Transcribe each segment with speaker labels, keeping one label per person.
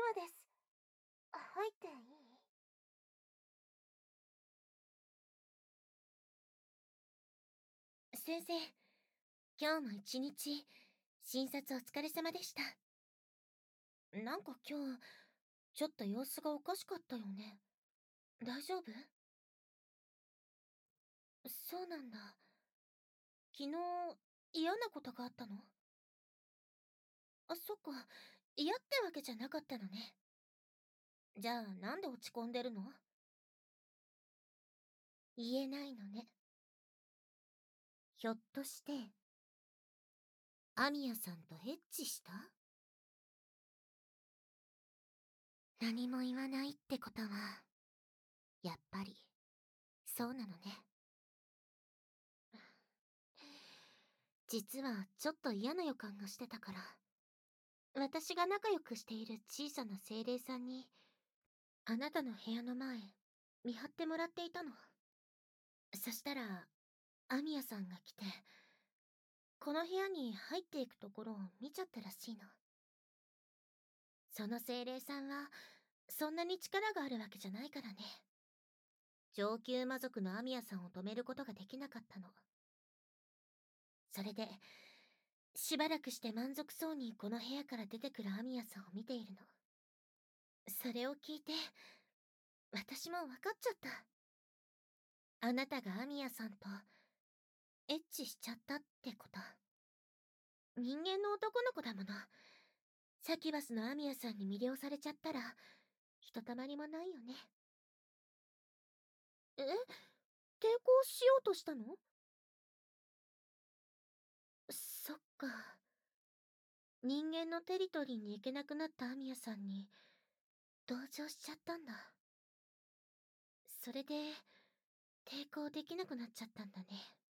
Speaker 1: です。入っていい？先生、今日も一日、診察お疲れ様でした。なんか今日、ちょっと様子がおかしかったよね。大丈夫？そうなんだ。昨日、嫌なことがあったの？あ、そっか。嫌ってわけじゃなかったのね。じゃあ、なんで落ち込んでるの？言えないのね。ひょっとして、アミヤさんとエッチした？何も言わないってことは、やっぱり、そうなのね。実はちょっと嫌な予感がしてたから、私が仲良くしている小さな精霊さんに、あなたの部屋の前、見張ってもらっていたの。そしたら、アミヤさんが来て、この部屋に入っていくところを見ちゃったらしいの。その精霊さんは、そんなに力があるわけじゃないからね。上級魔族のアミヤさんを止めることができなかったの。それで、しばらくして満足そうにこの部屋から出てくるアミヤさんを見ているの。それを聞いて、私も分かっちゃった。あなたがアミヤさんとエッチしちゃったってこと。人間の男の子だもの。サキバスのアミヤさんに魅了されちゃったら、ひとたまりもないよね。え、抵抗しようとしたの？そっか。人間のテリトリーに行けなくなったアミヤさんに同情しちゃったんだ。それで抵抗できなくなっちゃったんだね。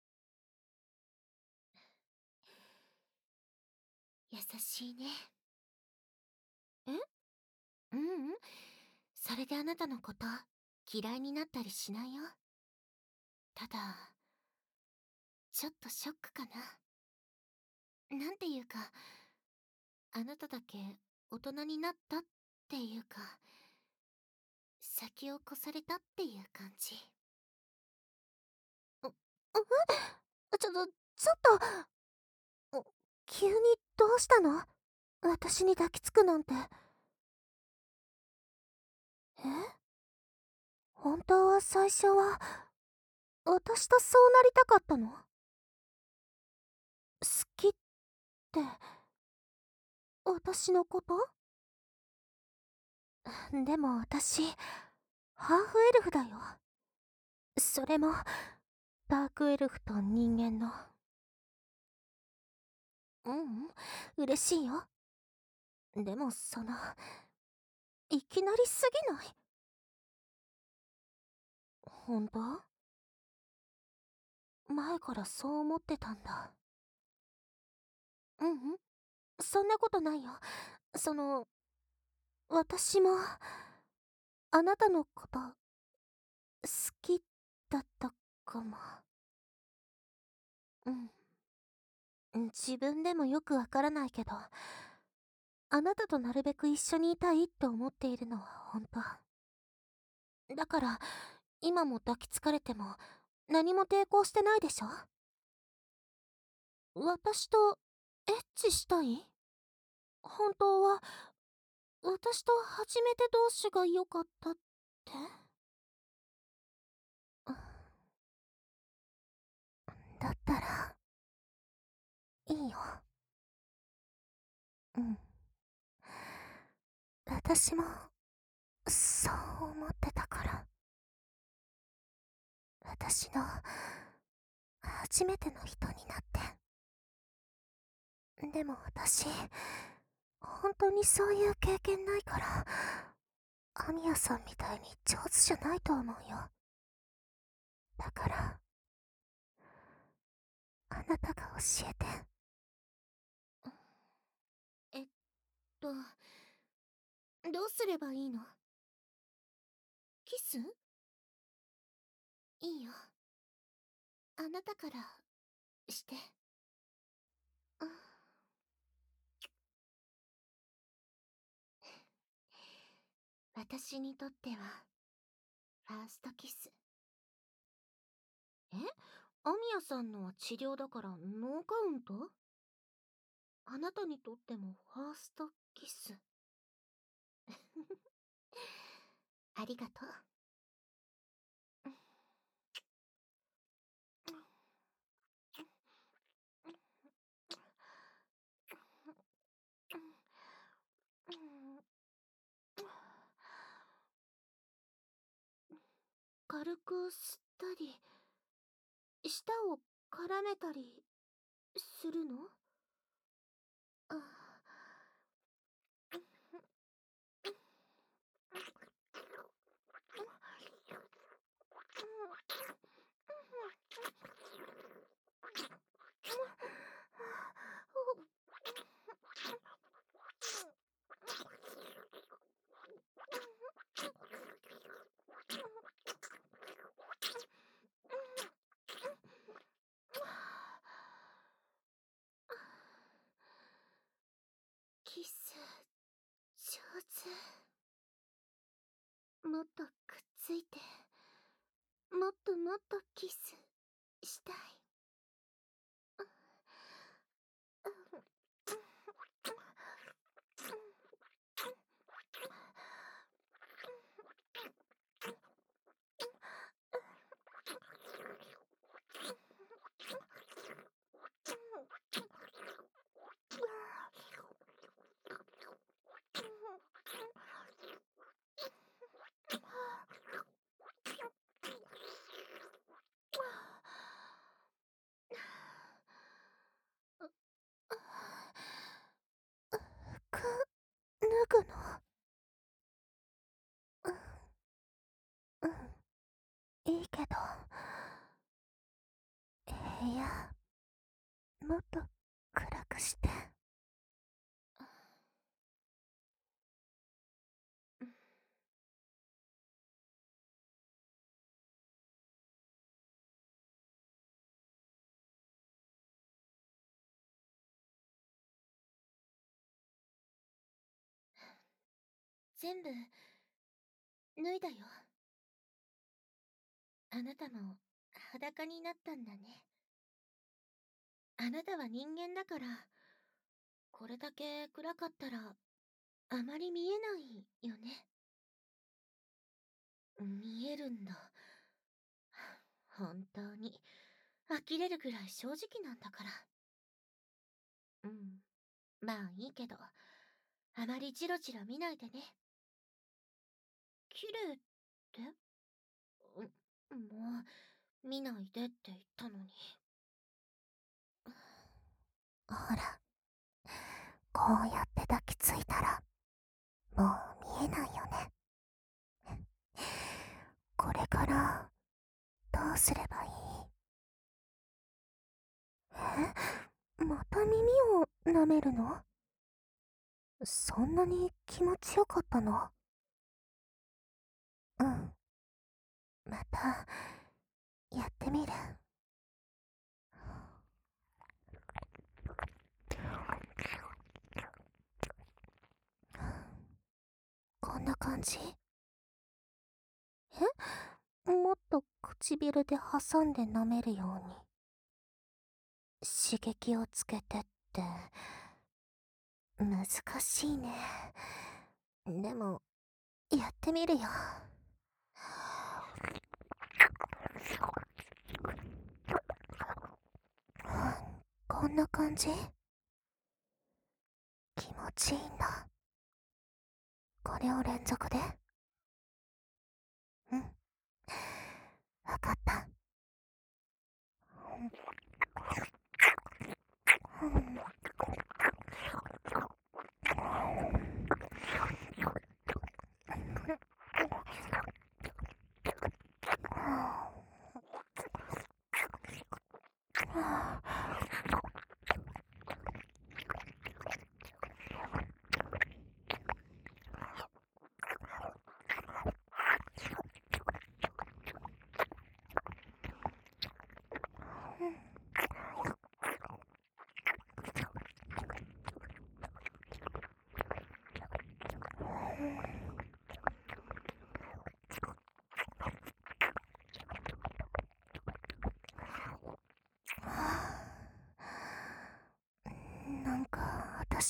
Speaker 1: 優しいね。え？ううん。それであなたのこと嫌いになったりしないよ。ただ、ちょっとショックかな。なんていうか、あなただけ大人になったっていうか、先を越されたっていう感じ。う、ちょっと、急にどうしたの？私に抱きつくなんて。え？本当は最初は、私とそうなりたかったの？好きって、私のこと？でも私、ハーフエルフだよ。それも、ダークエルフと人間の。うん、嬉しいよ。でもいきなりすぎない？ほんと？前からそう思ってたんだ。うん、そんなことないよ。その、私も、あなたのこと好きだったかも。うん。自分でもよくわからないけど、あなたとなるべく一緒にいたいって思っているのは本当。だから、今も抱きつかれても何も抵抗してないでしょ？私とエッチしたい？本当は、私と初めて同士が良かったって？だったら、いいよ。うん。私も、そう思ってたから。私の、初めての人になって。でも私、本当にそういう経験ないから、アミヤさんみたいに上手じゃないと思うよ。だから、あなたが教えて。えっと、どうすればいいの？キス？いいよ。あなたからして。うん。 私にとってはファーストキス。え、アミヤさんのは治療だからノーカウント？あなたにとってもファーストキス。ありがとう。軽く吸ったり、舌を絡めたりするの？あ、キス上手。もっとくっついて、もっともっとキスしたい。服脱ぐの？うん、いいけど、部屋もっと暗くして。全部脱いだよ。あなたも裸になったんだね。あなたは人間だから、これだけ暗かったらあまり見えないよね。見えるんだ。本当に呆れるぐらい正直なんだから。うん、まあいいけど、あまりジロジロ見ないでね。綺麗って？もう見ないでって言ったのに。ほら、こうやって抱きついたらもう見えないよね。これからどうすればいい？また耳を舐めるの？そんなに気持ちよかったの？うん。また、やってみる。こんな感じ？もっと唇で挟んで舐めるように。刺激をつけてって、難しいね。でも、やってみるよ。こんな感じ？気持ちいいんだ。これを連続で。うん。わかった。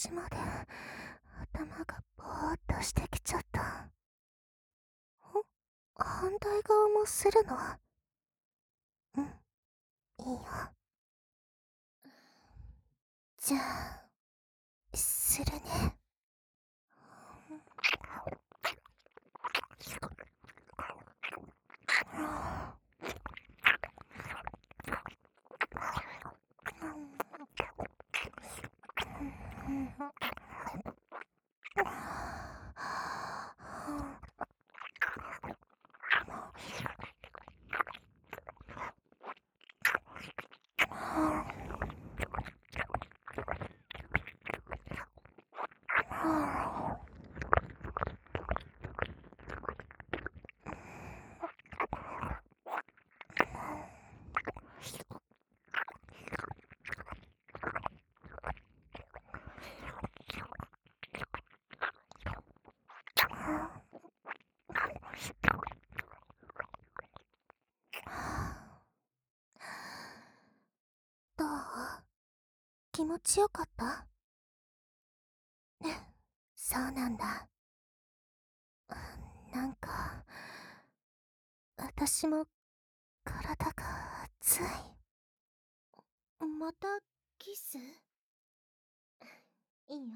Speaker 2: ちまで頭がぼーっとしてきちゃった。反対側もするの？うん、いいよ。じゃあ、するね。どう？気持ちよかった？そうなんだ。なんか、私も体が熱い。
Speaker 1: またキス？いいよ。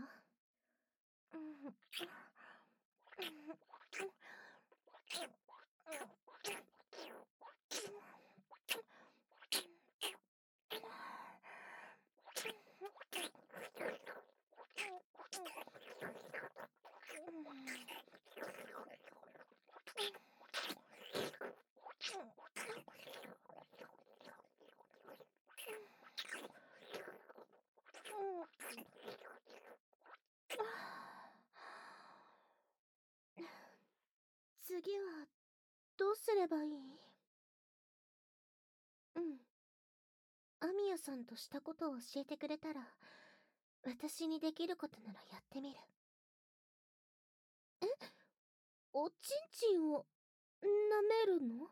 Speaker 1: 次はどうすればいい？うん。アミヤさんとしたことを教えてくれたら、私にできることならやってみる。え？おちんちんを舐めるの？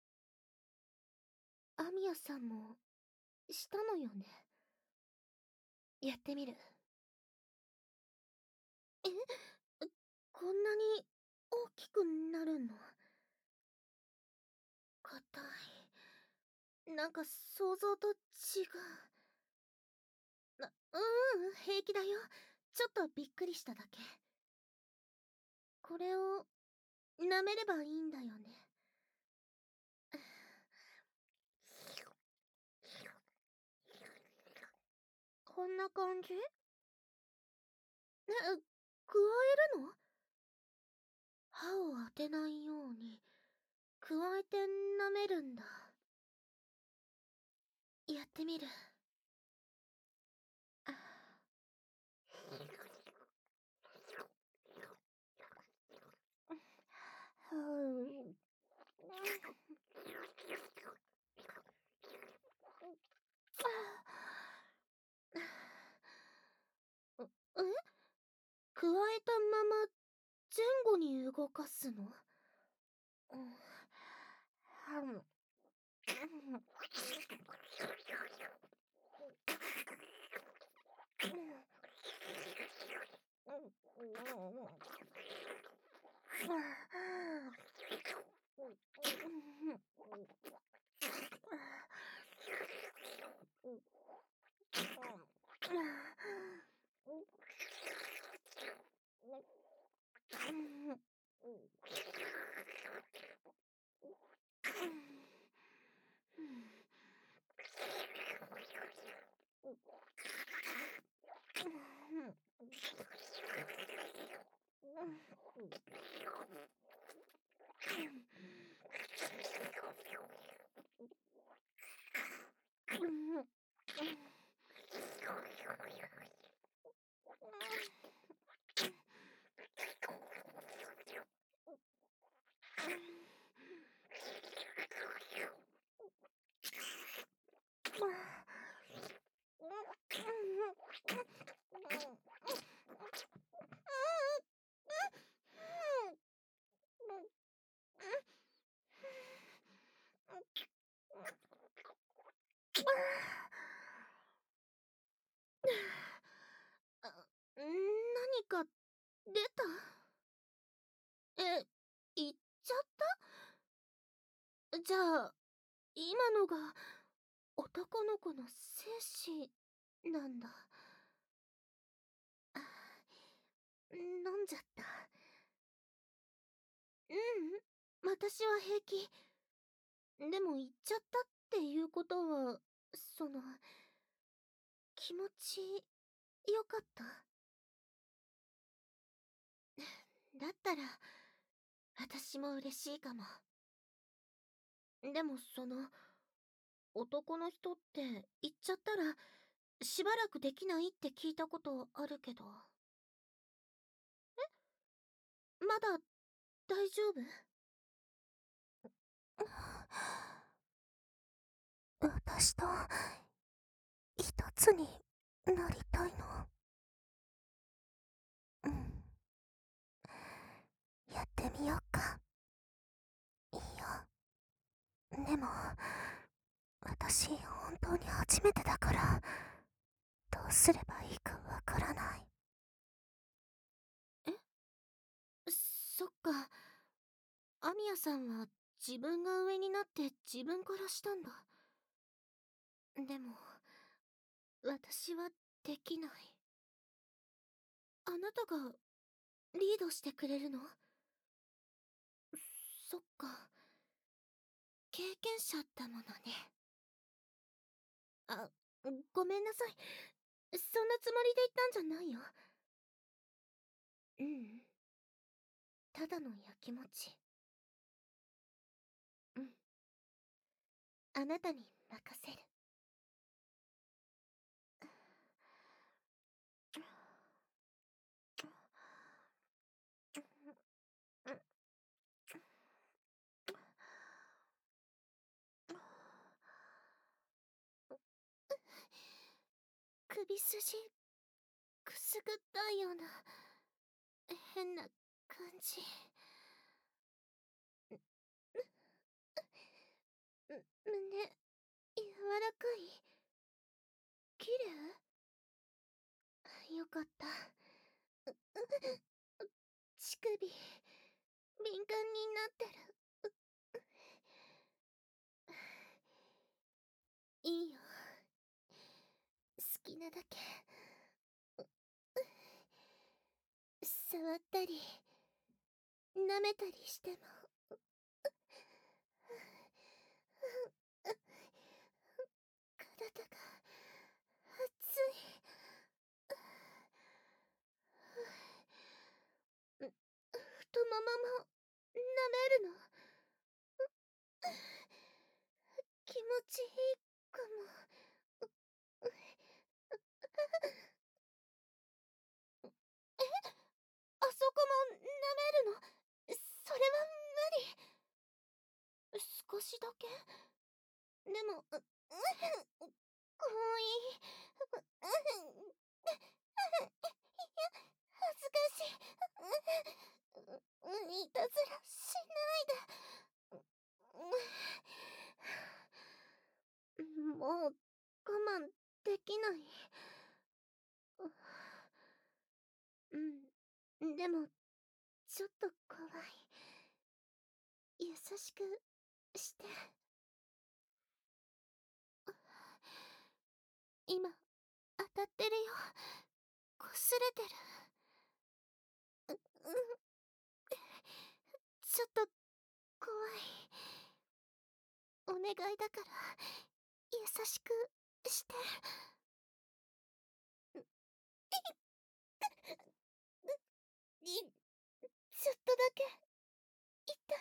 Speaker 1: アミヤさんもしたのよね。やってみる。え？こんなに大きくなるの？硬い。なんか想像と違う。平気だよ。ちょっとびっくりしただけ。これを舐めればいいんだよね。こんな感じ？加えるの？歯を当てないように加えて舐めるんだ。やってみる。加えたまま前後に動かすの？ 出た？言っちゃった？じゃあ、今のが男の子の精子なんだ。あ、飲んじゃった。ううん、私は平気。でも言っちゃったっていうことは、気持ちよかった？だったら、私も嬉しいかも。でも男の人って言っちゃったら、しばらくできないって聞いたことあるけど。まだ大丈夫？
Speaker 2: 私と一つになりたいの。うん。やってみようか。いいよ。でも、私本当に初めてだから、どうすればいいかわからない。
Speaker 1: え、そっか。アミヤさんは自分が上になって自分からしたんだ。でも、私はできない。あなたがリードしてくれるの？そっか。経験者だものね。あ、ごめんなさい。そんなつもりで言ったんじゃないよ。うん。ただのやきもち。うん。あなたに任せる。首筋くすぐったいような変な感じ。胸柔らかい？綺麗？よかった。乳首敏感になってる。いいよ、好きなだけ触ったり舐めたりしても。体が熱い。太ももも舐めるの？気持ちいいかも。あそこも舐めるの？それは無理。少しだけ？でも、遠い。恥ずかしい。いたずらしないで。もう我慢できない。うん。でも、ちょっと怖い。優しくして。今、当たってるよ。擦れてる。うん。ちょっと怖い。お願いだから、優しくして。ちょっとだけ痛い。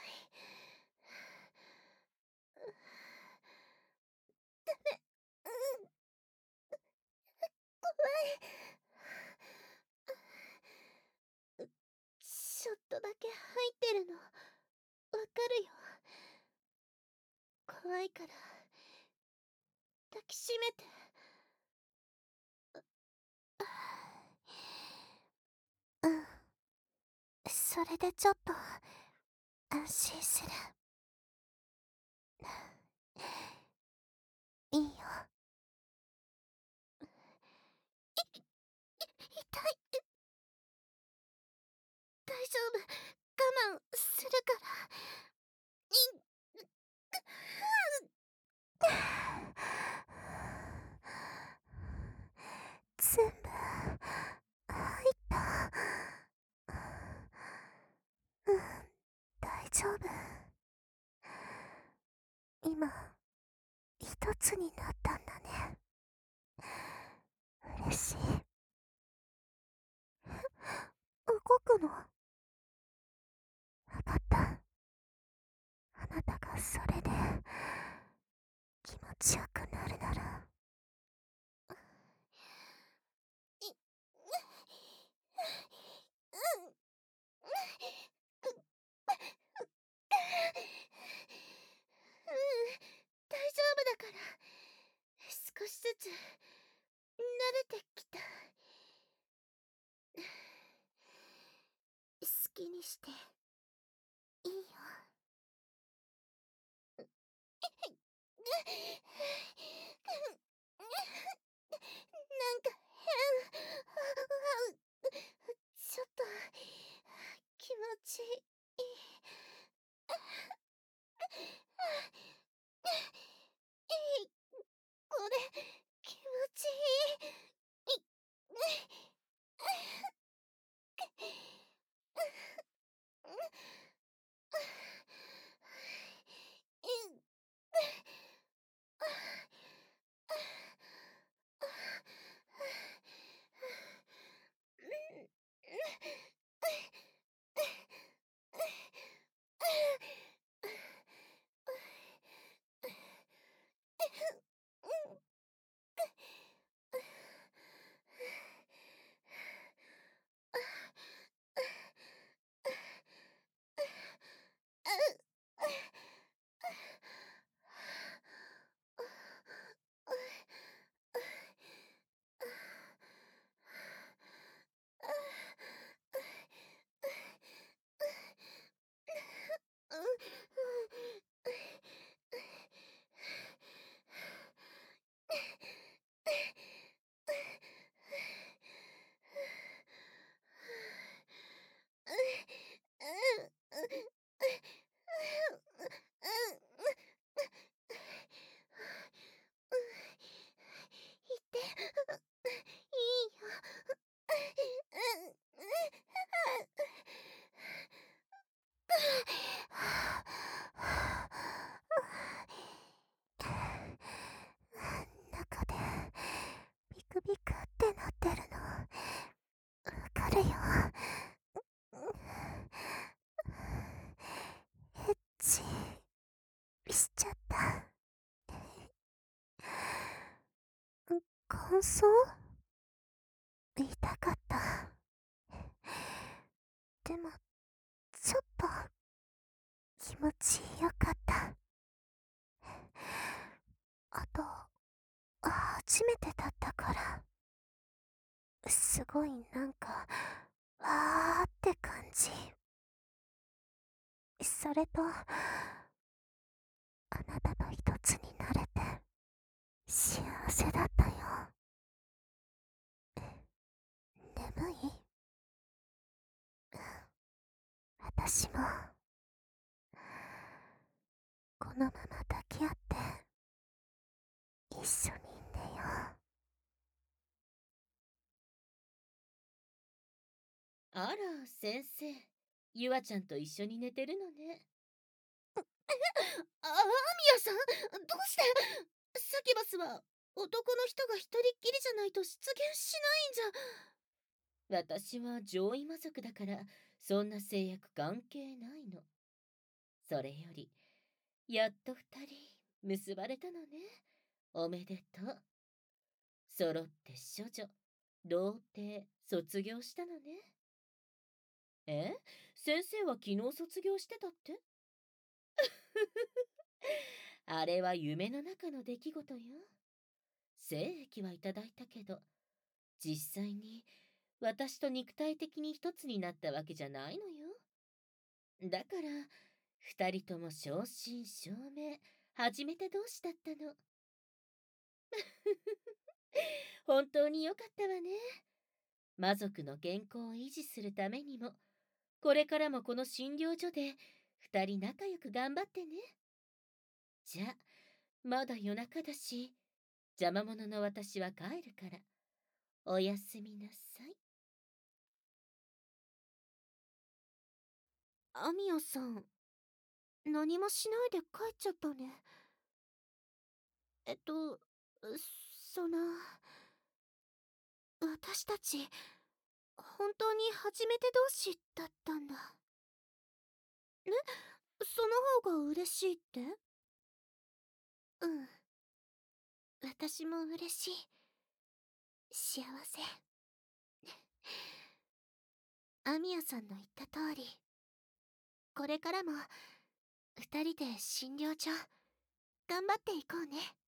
Speaker 1: ダメ。うん、怖い。ちょっとだけ入ってるのわかるよ。怖いから抱きしめて。うん、それでちょっと安心する。いいよ。痛い。
Speaker 2: 丈夫。我慢するから。全部入った。うん、大丈夫。今、一つになったんだね。嬉しい。動くの。わかった。あなたがそれで気持ちよくなるなら。い、うん、大丈夫だから。少しずつ慣れてきた。好きにしていいよ。なんか変。ちょっと気持ちいい。これ気持ちいい。言って、いいよ。中でビクビクってなってるのわかるよ。エッチしちゃった。感想言いたかった。でもちょっと気持ちよかった。あと初めてだったからすごいなんかわーって感じ。それとあなたと一つになれて幸せだったよ。眠い？私もこのまま抱き合って一緒に寝よ
Speaker 3: あら、先生。ゆあちゃんと一緒に寝てるのね。
Speaker 2: アミヤさん、どうしてサキバスは男の人が一人っきりじゃないと出現しないんじゃ。
Speaker 3: 私は上位魔族だから、そんな制約関係ないの。それより、やっと二人結ばれたのね。おめでとう。揃って処女、童貞、卒業したのね。え、先生は昨日卒業してたって？あれは夢の中の出来事よ。精液はいただいたけど、実際に私と肉体的に一つになったわけじゃないのよ。だから、二人とも正真正銘、初めて同士だったの。本当によかったわね。魔族の健康を維持するためにも、 これからもこの診療所で二人仲良く頑張ってね。じゃあ、まだ夜中だし、邪魔者の私は帰るから、おやすみなさい。
Speaker 2: アミヤさん、何もしないで帰っちゃったね。その、私たち、本当に初めて同士だったんだ。え、その方が嬉しいって？うん。私も嬉しい。幸せ。アミヤさんの言った通り、これからも二人で診療所頑張っていこうね。